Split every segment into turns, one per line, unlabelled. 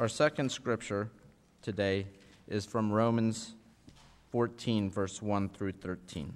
Our second scripture today is from Romans 14, verse 1 through 13.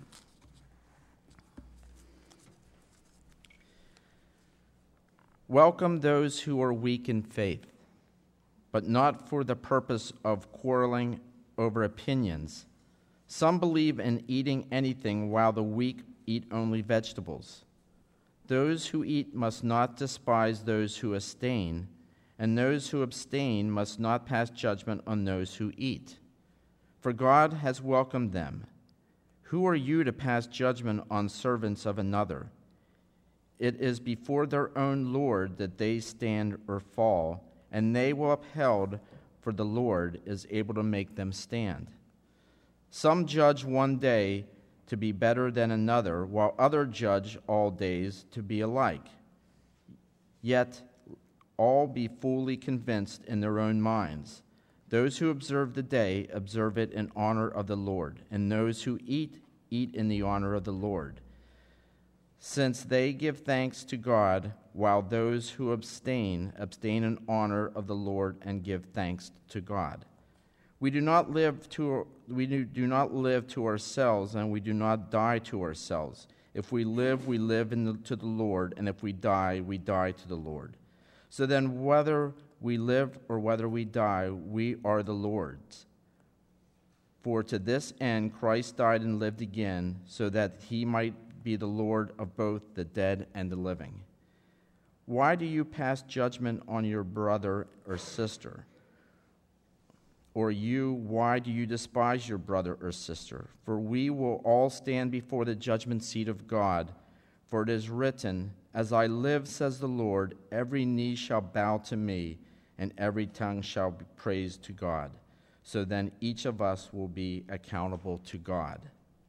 Welcome those who are weak in faith, but not for the purpose of quarreling over opinions. Some believe in eating anything, while the weak eat only vegetables. Those who eat must not despise those who abstain, and those who abstain must not pass judgment on those who eat. For God has welcomed them. Who are you to pass judgment on servants of another? It is before their own Lord that they stand or fall, and they will upheld, for the Lord is able to make them stand. Some judge one day to be better than another, while others judge all days to be alike. Yet all be fully convinced in their own minds. Those who observe the day observe it in honor of the Lord, and those who eat, eat in the honor of the Lord, since they give thanks to God, while those who abstain, abstain in honor of the Lord and give thanks to God. We do not live to ourselves, and we do not die to ourselves. If we live to the Lord, and if we die to the Lord. So then, whether we live or whether we die, we are the Lord's. For to this end Christ died and lived again, so that he might be the Lord of both the dead and the living. Why do you pass judgment on your brother or sister? Or why do you despise your brother or sister? For we will all stand before the judgment seat of God. For it is written, "As I live, says the Lord, every knee shall bow to me, and every tongue shall be praised to God." So then each of us will be accountable to God.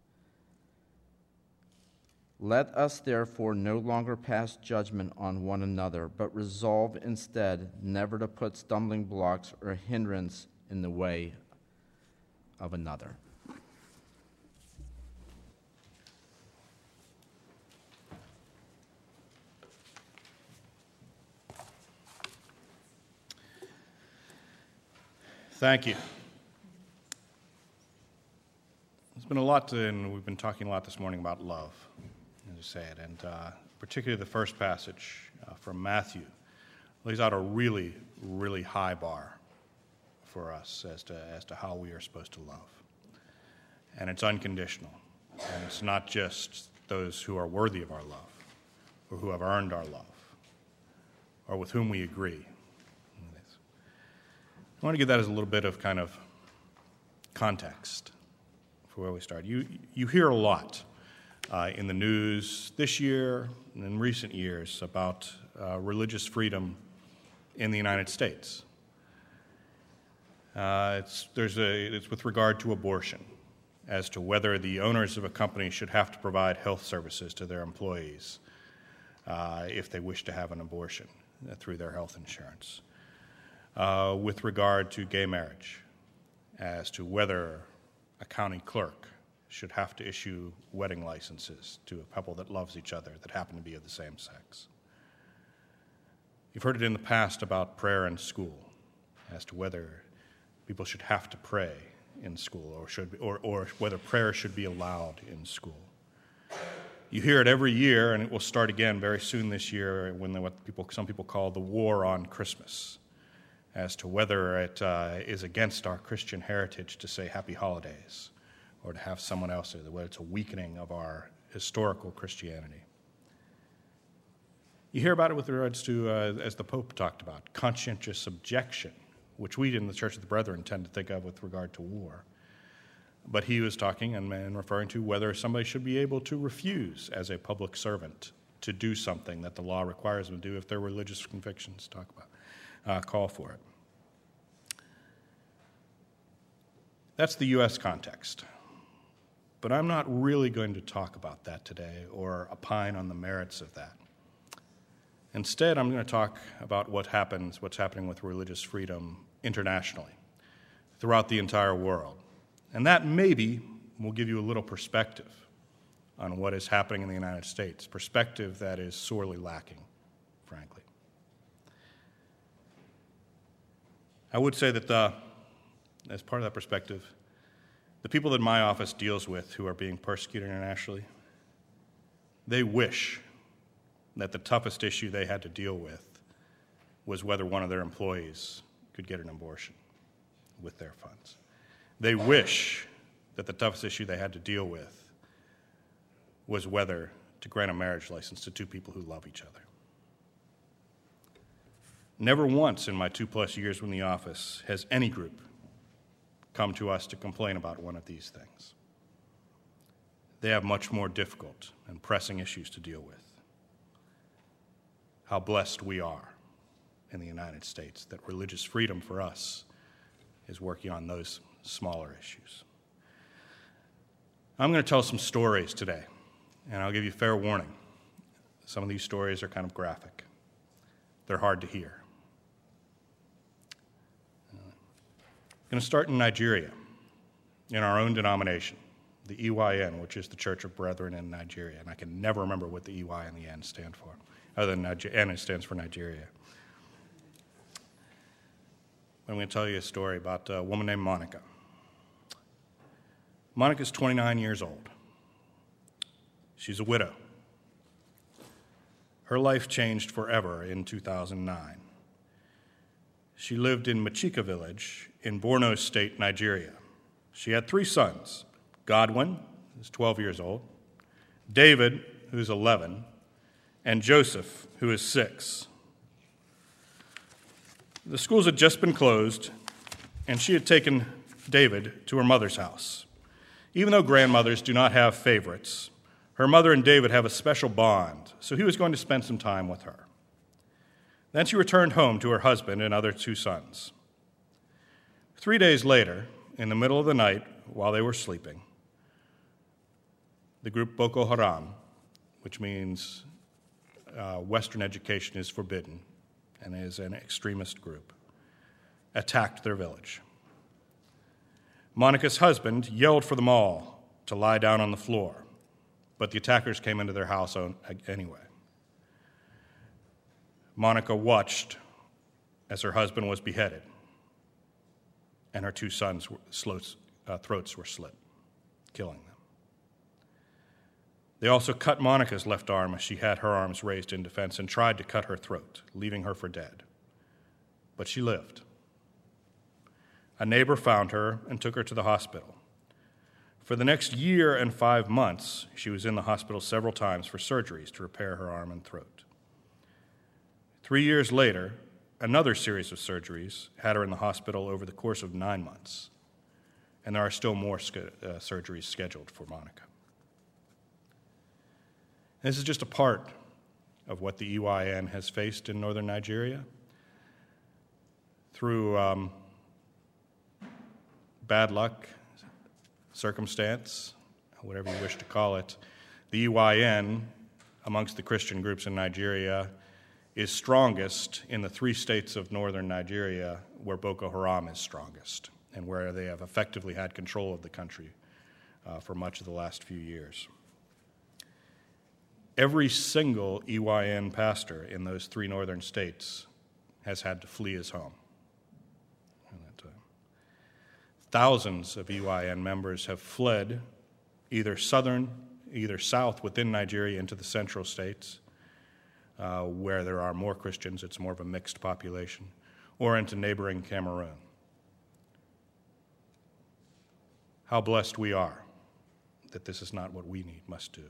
Let us therefore no longer pass judgment on one another, but resolve instead never to put stumbling blocks or hindrance in the way of another.
Thank you. There's been a lot, and we've been talking a lot this morning about love, as you say it, and particularly the first passage from Matthew lays out a really, really high bar for us as to how we are supposed to love. And it's unconditional. And it's not just those who are worthy of our love, or who have earned our love, or with whom we agree. I want to give that as a little bit of kind of context for where we start. You hear a lot in the news this year and in recent years about religious freedom in the United States. It's with regard to abortion, as to whether the owners of a company should have to provide health services to their employees if they wish to have an abortion through their health insurance. With regard to gay marriage, as to whether a county clerk should have to issue wedding licenses to a couple that loves each other that happen to be of the same sex. You've heard it in the past about prayer in school, as to whether people should have to pray in school, or whether prayer should be allowed in school. You hear it every year, and it will start again very soon this year when some people call the war on Christmas, as to whether it is against our Christian heritage to say happy holidays or to have someone else say, whether it's a weakening of our historical Christianity. You hear about it with regards to, as the Pope talked about, conscientious objection, which we in the Church of the Brethren tend to think of with regard to war. But he was talking and referring to whether somebody should be able to refuse as a public servant to do something that the law requires them to do if their religious convictions call for it. That's the U.S. context. But I'm not really going to talk about that today or opine on the merits of that. Instead, I'm going to talk about what's happening with religious freedom internationally, throughout the entire world. And that maybe will give you a little perspective on what is happening in the United States, perspective that is sorely lacking, frankly. I would say that as part of that perspective, the people that my office deals with who are being persecuted internationally, they wish that the toughest issue they had to deal with was whether one of their employees could get an abortion with their funds. They wish that the toughest issue they had to deal with was whether to grant a marriage license to two people who love each other. Never once in my 2+ years in the office has any group come to us to complain about one of these things. They have much more difficult and pressing issues to deal with. How blessed we are in the United States that religious freedom for us is working on those smaller issues. I'm going to tell some stories today, and I'll give you fair warning. Some of these stories are kind of graphic. They're hard to hear. I'm going to start in Nigeria, in our own denomination, the EYN, which is the Church of Brethren in Nigeria. And I can never remember what the EY and the N stand for, other than N stands for Nigeria. I'm going to tell you a story about a woman named Monica. Monica's 29 years old. She's a widow. Her life changed forever in 2009. She lived in Machika village in Borno State, Nigeria. She had 3 sons, Godwin, who's 12 years old, David, who's 11, and Joseph, who is 6. The schools had just been closed, and she had taken David to her mother's house. Even though grandmothers do not have favorites, her mother and David have a special bond, so he was going to spend some time with her. Then she returned home to her husband and other 2 sons. 3 days later, in the middle of the night, while they were sleeping, the group Boko Haram, which means Western education is forbidden and is an extremist group, attacked their village. Monica's husband yelled for them all to lie down on the floor, but the attackers came into their house anyway. Monica watched as her husband was beheaded, and her 2 sons' throats were slit, killing them. They also cut Monica's left arm as she had her arms raised in defense and tried to cut her throat, leaving her for dead. But she lived. A neighbor found her and took her to the hospital. For the next year and 5 months, she was in the hospital several times for surgeries to repair her arm and throat. 3 years later, another series of surgeries had her in the hospital over the course of 9 months, and there are still more surgeries scheduled for Monica. This is just a part of what the EYN has faced in northern Nigeria. Through bad luck, circumstance, whatever you wish to call it, the EYN, amongst the Christian groups in Nigeria, is strongest in the 3 states of northern Nigeria where Boko Haram is strongest and where they have effectively had control of the country for much of the last few years. Every single EYN pastor in those 3 northern states has had to flee his home. Thousands of EYN members have fled either south within Nigeria into the central states, where there are more Christians, it's more of a mixed population, or into neighboring Cameroon. How blessed we are that this is not what we must do.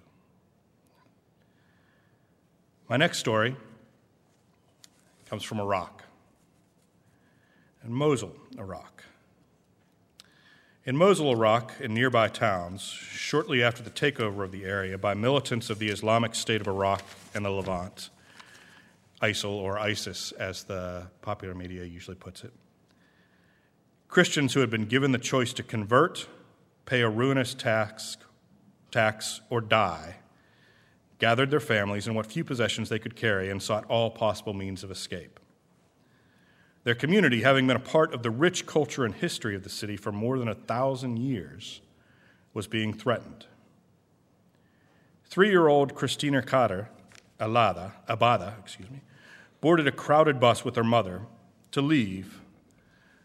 My next story comes from Iraq, and Mosul, Iraq. In Mosul, Iraq, and nearby towns, shortly after the takeover of the area by militants of the Islamic State of Iraq and the Levant, ISIL or ISIS as the popular media usually puts it, Christians who had been given the choice to convert, pay a ruinous tax, or die, gathered their families and what few possessions they could carry and sought all possible means of escape. Their community, having been a part of the rich culture and history of the city for more than 1,000 years, was being threatened. 3-year-old Christina Abada, boarded a crowded bus with her mother to leave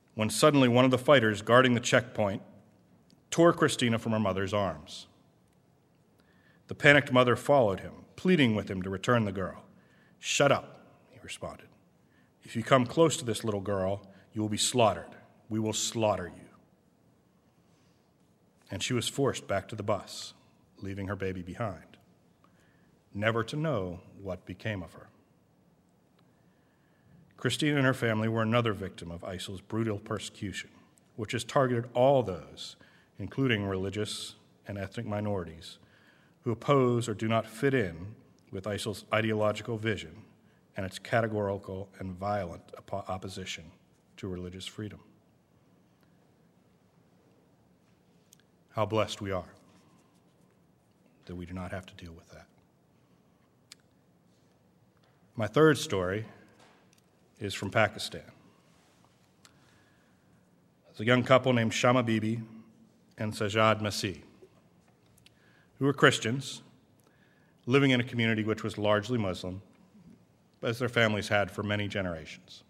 when suddenly one of the fighters guarding the checkpoint tore Christina from her mother's arms. The panicked mother followed him, pleading with him to return the girl. "Shut up," he responded. "If you come close to this little girl, you will be slaughtered. We will slaughter you." And she was forced back to the bus, leaving her baby behind, never to know what became of her. Christina and her family were another victim of ISIL's brutal persecution, which has targeted all those, including religious and ethnic minorities, who oppose or do not fit in with ISIL's ideological vision and its categorical and violent opposition to religious freedom. How blessed we are that we do not have to deal with that. My third story is from Pakistan. There's a young couple named Shama Bibi and Sajjad Masih, who were Christians, living in a community which was largely Muslim, as their families had for many generations.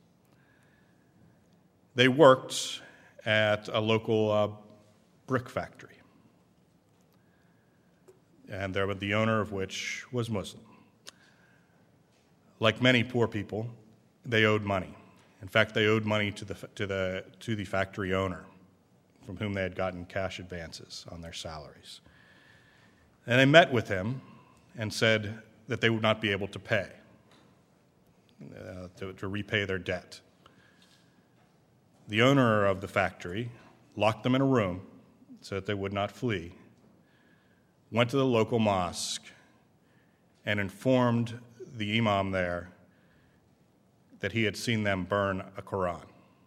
They worked at a local brick factory, and the owner of which was Muslim. Like many poor people, they owed money. In fact, they owed money to the factory owner, from whom they had gotten cash advances on their salaries. And they met with him and said that they would not be able to pay, to repay their debt. The owner of the factory locked them in a room so that they would not flee, went to the local mosque, and informed the imam there that he had seen them burn a Quran.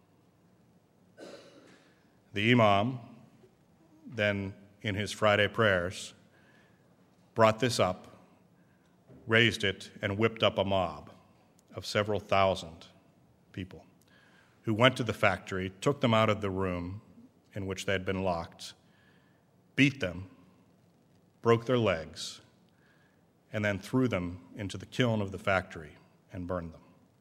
The imam then, in his Friday prayers, brought this up, raised it, and whipped up a mob of several thousand people who went to the factory, took them out of the room in which they had been locked, beat them, broke their legs, and then threw them into the kiln of the factory and burned them.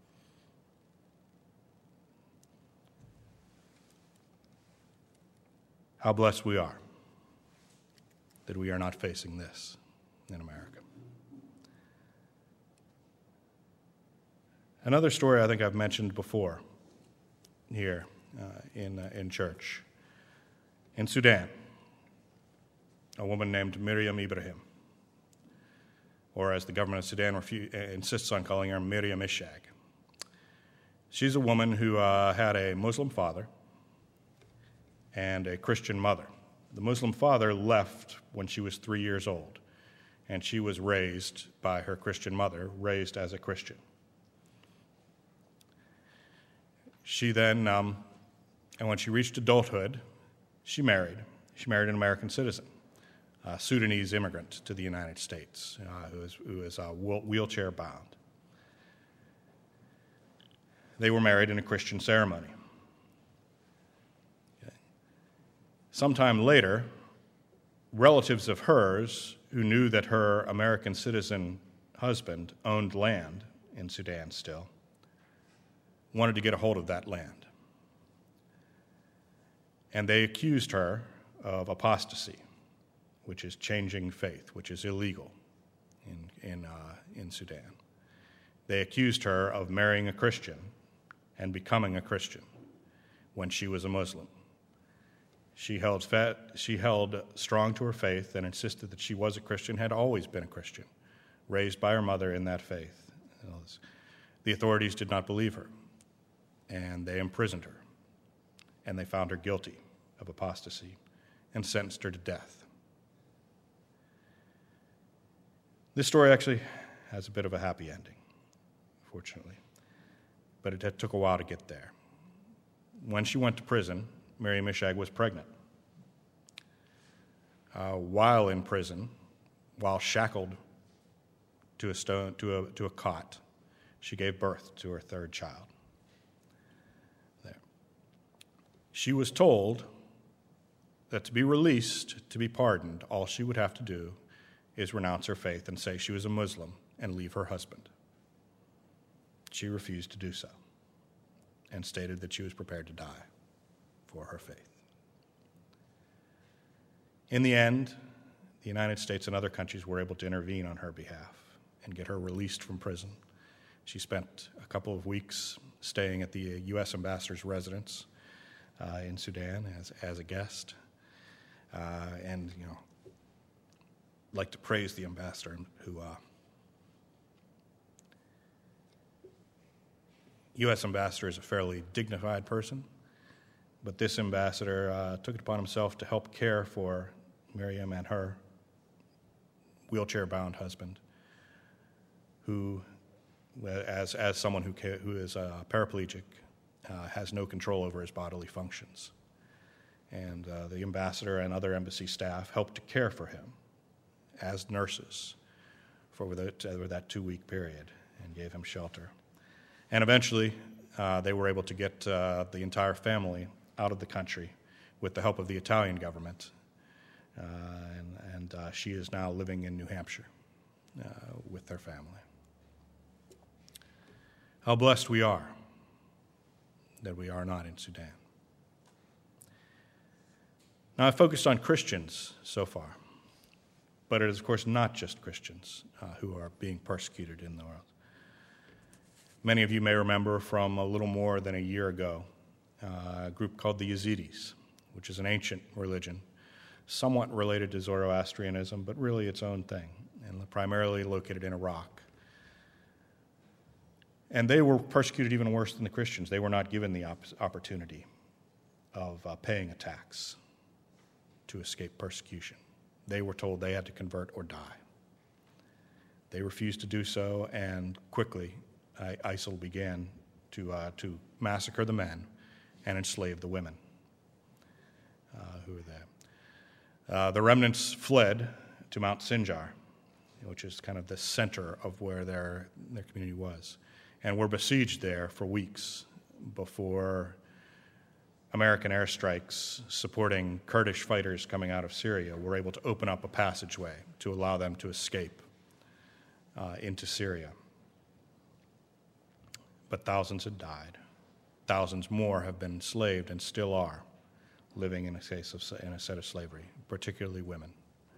How blessed we are that we are not facing this in America. Another story I think I've mentioned before here in church. In Sudan, a woman named Miriam Ibrahim, or as the government of Sudan insists on calling her, Miriam Ishag. She's a woman who had a Muslim father and a Christian mother. The Muslim father left when she was 3 years old, and she was raised by her Christian mother, raised as a Christian. She then, and when she reached adulthood, she married. She married an American citizen, a Sudanese immigrant to the United States, who is wheelchair bound. They were married in a Christian ceremony. Sometime later, relatives of hers who knew that her American citizen husband owned land in Sudan still wanted to get a hold of that land. And they accused her of apostasy, which is changing faith, which is illegal in Sudan. They accused her of marrying a Christian and becoming a Christian when she was a Muslim. She held strong to her faith and insisted that she was a Christian, had always been a Christian, raised by her mother in that faith. The authorities did not believe her, and they imprisoned her, and they found her guilty of apostasy and sentenced her to death. This story actually has a bit of a happy ending, fortunately, but it took a while to get there. When she went to prison, Miriam Ishag was pregnant. While in prison, while shackled to a cot, she gave birth to her third child. There. She was told that to be released, to be pardoned, all she would have to do is renounce her faith and say she was a Muslim and leave her husband. She refused to do so and stated that she was prepared to die for her faith. In the end, the United States and other countries were able to intervene on her behalf and get her released from prison. She spent a couple of weeks staying at the U.S. ambassador's residence in Sudan as a guest. And, I'd like to praise the ambassador who U.S. ambassador is a fairly dignified person, but this ambassador took it upon himself to help care for Miriam and her wheelchair-bound husband, who, as someone who is paraplegic, has no control over his bodily functions. And the ambassador and other embassy staff helped to care for him as nurses for that 2-week period and gave him shelter. And eventually, they were able to get the entire family out of the country with the help of the Italian government. And she is now living in New Hampshire with their family. How blessed we are that we are not in Sudan. Now, I've focused on Christians so far, but it is, of course, not just Christians who are being persecuted in the world. Many of you may remember from a little more than a year ago a group called the Yazidis, which is an ancient religion, somewhat related to Zoroastrianism, but really its own thing, and primarily located in Iraq. And they were persecuted even worse than the Christians. They were not given the opportunity of paying a tax to escape persecution. They were told they had to convert or die. They refused to do so, and quickly ISIL began to massacre the men and enslave the women who were there. The remnants fled to Mount Sinjar, which is kind of the center of where their community was, and were besieged there for weeks before American airstrikes supporting Kurdish fighters coming out of Syria were able to open up a passageway to allow them to escape into Syria. But thousands had died. Thousands more have been enslaved and still are living in a set of slavery, particularly women.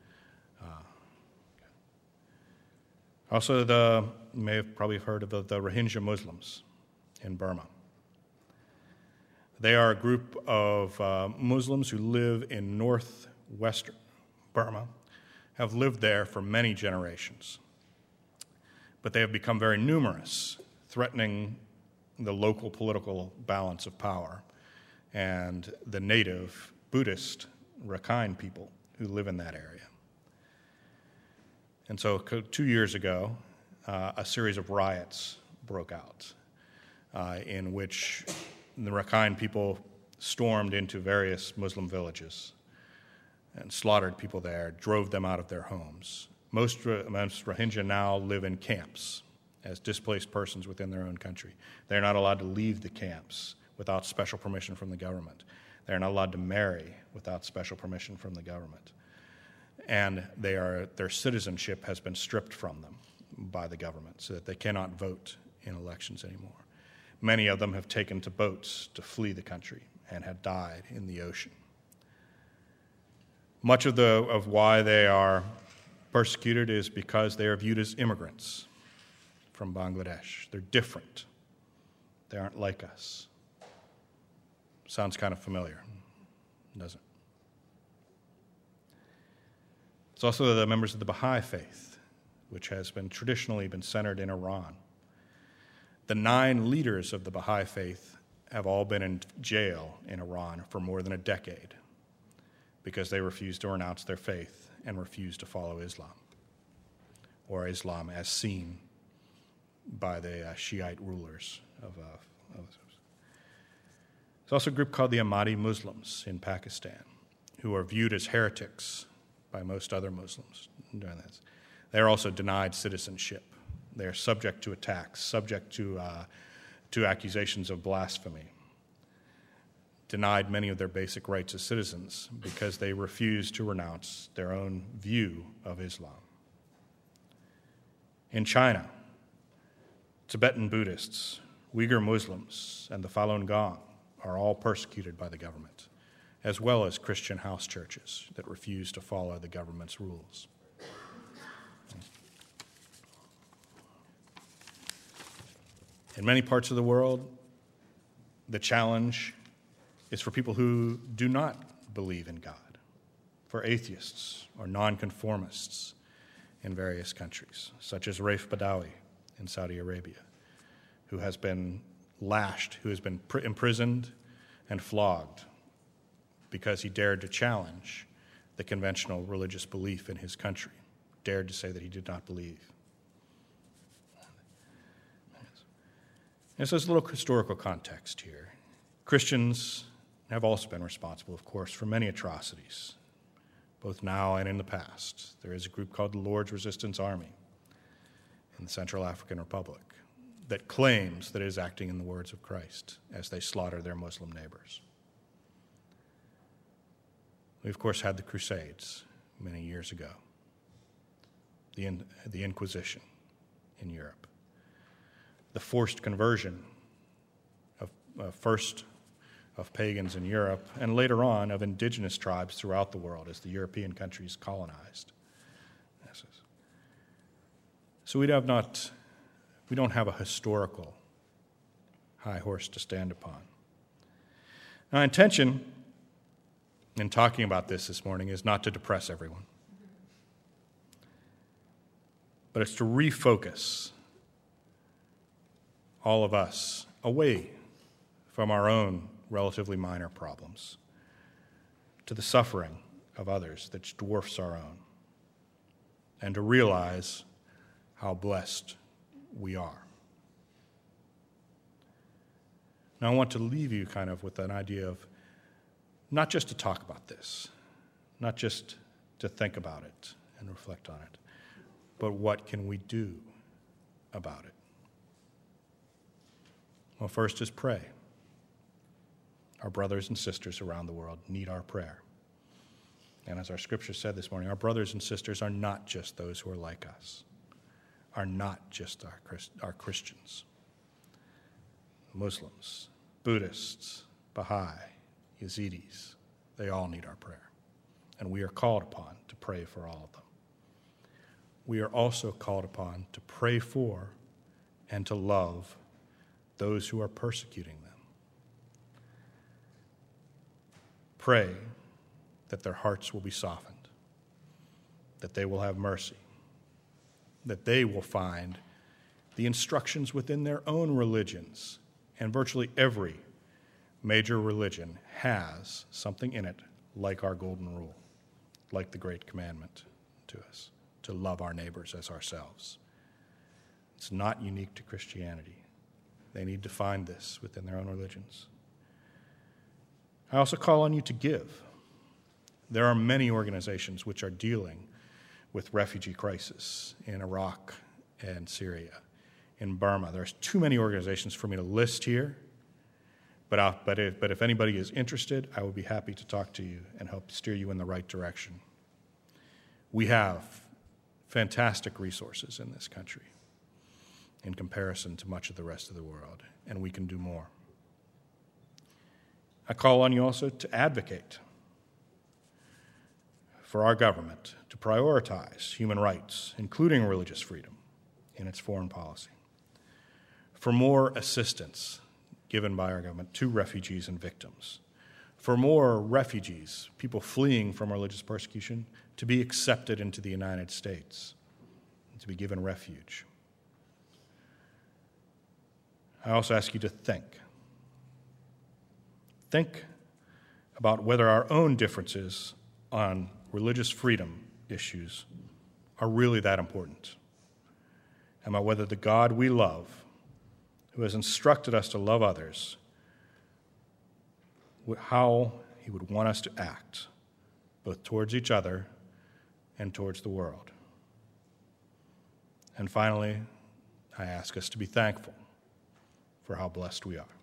Also, you may have probably heard of the Rohingya Muslims in Burma. They are a group of Muslims who live in northwestern Burma, have lived there for many generations. But they have become very numerous, threatening the local political balance of power and the native Buddhist Rakhine people who live in that area. And so 2 years ago, a series of riots broke out in which the Rakhine people stormed into various Muslim villages and slaughtered people there, drove them out of their homes. Most Rohingya now live in camps as displaced persons within their own country. They're not allowed to leave the camps without special permission from the government. They're not allowed to marry without special permission from the government. And their citizenship has been stripped from them by the government so that they cannot vote in elections anymore. Many of them have taken to boats to flee the country and have died in the ocean. Much of why they are persecuted is because they are viewed as immigrants from Bangladesh. They're different. They aren't like us. Sounds kind of familiar, doesn't it? It's also the members of the Baha'i faith, which has been traditionally been centered in Iran. The 9 leaders of the Baha'i faith have all been in jail in Iran for more than a decade because they refused to renounce their faith and refused to follow Islam, or Islam as seen by the Shiite rulers of There's also a group called the Ahmadi Muslims in Pakistan, who are viewed as heretics by most other Muslims doing this. They are also denied citizenship. They are subject to attacks, subject to accusations of blasphemy, denied many of their basic rights as citizens because they refuse to renounce their own view of Islam. In China, Tibetan Buddhists, Uyghur Muslims, and the Falun Gong are all persecuted by the government, as well as Christian house churches that refuse to follow the government's rules. In many parts of the world, the challenge is for people who do not believe in God, for atheists or nonconformists in various countries, such as Raif Badawi in Saudi Arabia, who has been lashed, who has been imprisoned and flogged because he dared to challenge the conventional religious belief in his country, dared to say that he did not believe. And so there's a little historical context here. Christians have also been responsible, of course, for many atrocities, both now and in the past. There is a group called the Lord's Resistance Army in the Central African Republic that claims that it is acting in the words of Christ as they slaughter their Muslim neighbors. We, of course, had the Crusades many years ago, the Inquisition in Europe, the forced conversion of pagans in Europe, and later on of indigenous tribes throughout the world as the European countries colonized. So we don't have a historical high horse to stand upon. Now, our intention in talking about this morning is not to depress everyone, but it's to refocus all of us away from our own relatively minor problems to the suffering of others that dwarfs our own, and to realize how blessed we are. Now, I want to leave you kind of with an idea of not just to talk about this, not just to think about it and reflect on it, but what can we do about it? Well, first is pray. Our brothers and sisters around the world need our prayer. And as our scripture said this morning, our brothers and sisters are not just those who are like us, are not just our Christians. Muslims, Buddhists, Baha'i, Yazidis, they all need our prayer. And we are called upon to pray for all of them. We are also called upon to pray for and to love those who are persecuting them. Pray that their hearts will be softened, that they will have mercy, that they will find the instructions within their own religions, and virtually every major religion has something in it like our golden rule, like the great commandment to us, to love our neighbors as ourselves. It's not unique to Christianity. They need to find this within their own religions. I also call on you to give. There are many organizations which are dealing with refugee crisis in Iraq and Syria, in Burma. There's too many organizations for me to list here, but if anybody is interested, I would be happy to talk to you and help steer you in the right direction. We have fantastic resources in this country in comparison to much of the rest of the world, and we can do more. I call on you also to advocate for our government to prioritize human rights, including religious freedom, in its foreign policy, for more assistance given by our government to refugees and victims, for more refugees, people fleeing from religious persecution, to be accepted into the United States and to be given refuge. I also ask you to think. Think about whether our own differences on religious freedom issues are really that important, and about whether the God we love, who has instructed us to love others, how he would want us to act, both towards each other and towards the world. And finally, I ask us to be thankful for how blessed we are.